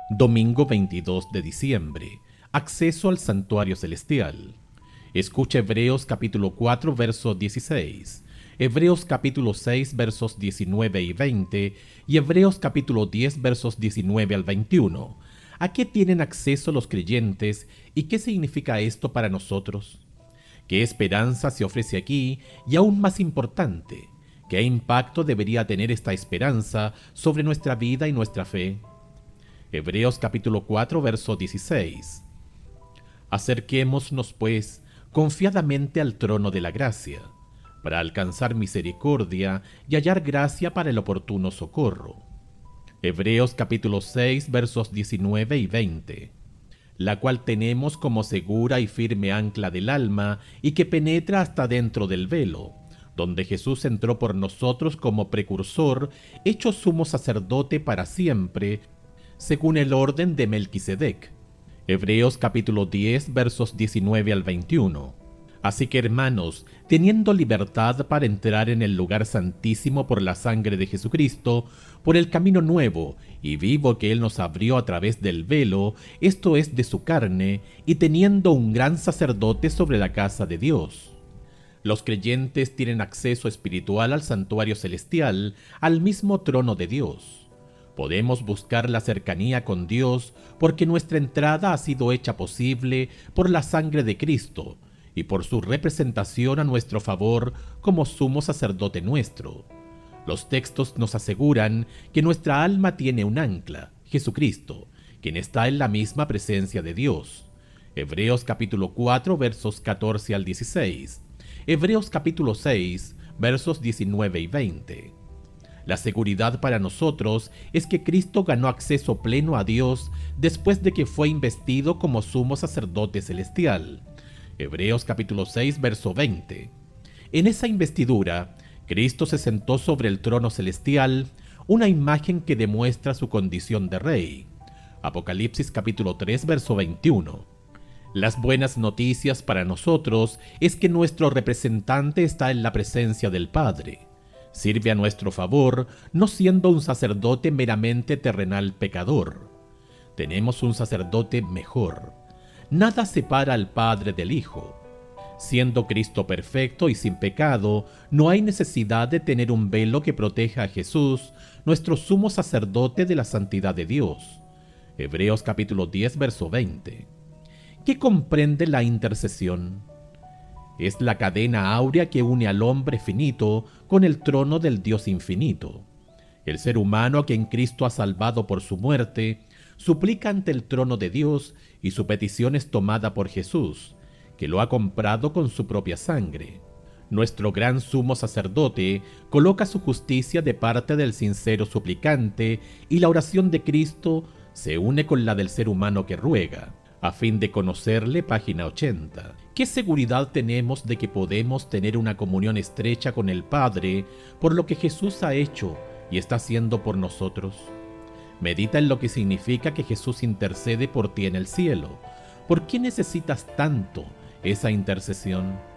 Domingo 22 de diciembre. Acceso al santuario celestial. Escucha Hebreos capítulo 4, verso 16. Hebreos capítulo 6, versos 19 y 20. Y Hebreos capítulo 10, versos 19 al 21. ¿A qué tienen acceso los creyentes y qué significa esto para nosotros? ¿Qué esperanza se ofrece aquí? Y aún más importante, ¿qué impacto debería tener esta esperanza sobre nuestra vida y nuestra fe? Hebreos capítulo 4, verso 16. Acerquémonos, pues, confiadamente al trono de la gracia, para alcanzar misericordia y hallar gracia para el oportuno socorro. Hebreos capítulo 6, versos 19 y 20. La cual tenemos como segura y firme ancla del alma, y que penetra hasta dentro del velo, donde Jesús entró por nosotros como precursor, hecho sumo sacerdote para siempre, según el orden de Melquisedec. Hebreos capítulo 10, versos 19 al 21. Así que, hermanos, teniendo libertad para entrar en el lugar santísimo por la sangre de Jesucristo, por el camino nuevo y vivo que Él nos abrió a través del velo, esto es, de su carne, y teniendo un gran sacerdote sobre la casa de Dios. Los creyentes tienen acceso espiritual al santuario celestial, al mismo trono de Dios. Podemos buscar la cercanía con Dios porque nuestra entrada ha sido hecha posible por la sangre de Cristo y por su representación a nuestro favor como sumo sacerdote nuestro. Los textos nos aseguran que nuestra alma tiene un ancla, Jesucristo, quien está en la misma presencia de Dios. Hebreos capítulo 4, versos 14 al 16. Hebreos capítulo 6, versos 19 y 20. La seguridad para nosotros es que Cristo ganó acceso pleno a Dios después de que fue investido como sumo sacerdote celestial. Hebreos capítulo 6, verso 20. En esa investidura, Cristo se sentó sobre el trono celestial, una imagen que demuestra su condición de rey. Apocalipsis capítulo 3, verso 21. Las buenas noticias para nosotros es que nuestro representante está en la presencia del Padre. Sirve a nuestro favor, no siendo un sacerdote meramente terrenal pecador. Tenemos un sacerdote mejor. Nada separa al Padre del Hijo. Siendo Cristo perfecto y sin pecado, no hay necesidad de tener un velo que proteja a Jesús, nuestro sumo sacerdote de la santidad de Dios. Hebreos capítulo 10, verso 20. ¿Qué comprende la intercesión? Es la cadena áurea que une al hombre finito con el trono del Dios infinito. El ser humano a quien Cristo ha salvado por su muerte, suplica ante el trono de Dios y su petición es tomada por Jesús, que lo ha comprado con su propia sangre. Nuestro gran sumo sacerdote coloca su justicia de parte del sincero suplicante y la oración de Cristo se une con la del ser humano que ruega. A fin de conocerle, página 80. ¿Qué seguridad tenemos de que podemos tener una comunión estrecha con el Padre por lo que Jesús ha hecho y está haciendo por nosotros? Medita en lo que significa que Jesús intercede por ti en el cielo. ¿Por qué necesitas tanto esa intercesión?